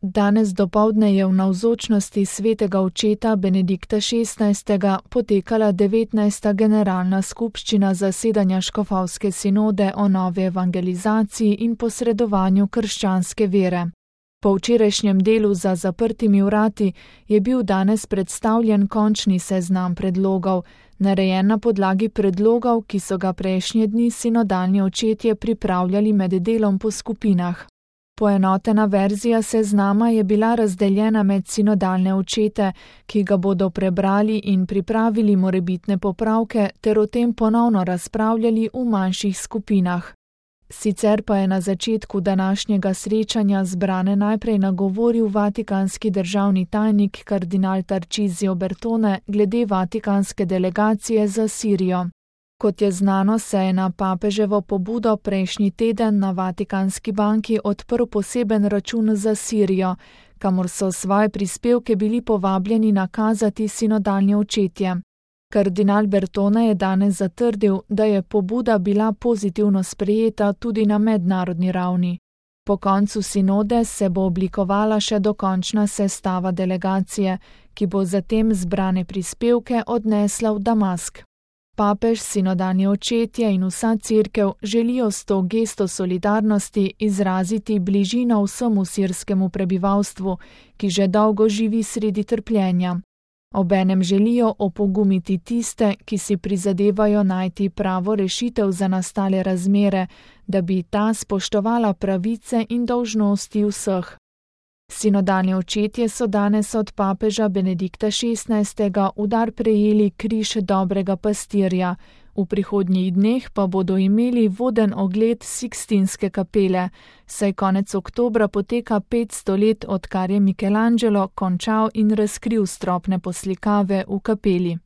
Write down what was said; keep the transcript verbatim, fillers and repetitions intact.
Danes dopoldne je v navzočnosti svetega očeta Benedikta šestnajstega potekala devetnajsta generalna skupščina zasedanja škofovske sinode o novi evangelizaciji in posredovanju krščanske vere. Po včerajšnjem delu za zaprtimi vrati je bil danes predstavljen končni seznam predlogov, narejen na podlagi predlogov, ki so ga prejšnje dni sinodalni očetje pripravljali med delom po skupinah. Poenotena verzija seznama je bila razdeljena med sinodalne očete, ki ga bodo prebrali in pripravili morebitne popravke ter o tem ponovno razpravljali v manjših skupinah. Sicer pa je na začetku današnjega srečanja zbrane najprej nagovoril vatikanski državni tajnik kardinal Tarcisio Bertone glede vatikanske delegacije za Sirijo. Kot je znano, se je na papeževo pobudo prejšnji teden na Vatikanski banki odprl poseben račun za Sirijo, kamor so svoje prispevke bili povabljeni nakazati sinodalni očetje. Kardinal Bertone je danes zatrdil, da je pobuda bila pozitivno sprejeta tudi na mednarodni ravni. Po koncu sinode se bo oblikovala še dokončna sestava delegacije, ki bo zatem zbrane prispevke odnesla v Damask. Papež, sinodalni očetje in vsa cerkev želijo s to gesto solidarnosti izraziti bližino vsemu sirskemu prebivalstvu, ki že dolgo živi sredi trpljenja. Obenem želijo opogumiti tiste, ki si prizadevajo najti pravo rešitev za nastale razmere, da bi ta spoštovala pravice in dolžnosti vseh. Sinodalni očetje so danes od papeža Benedikta šestnajstega v dar prejeli križ dobrega pastirja, v prihodnjih dneh pa bodo imeli voden ogled Sikstinske kapele, saj konec oktobra poteka petsto let, odkar je Michelangelo končal in razkril stropne poslikave v kapeli.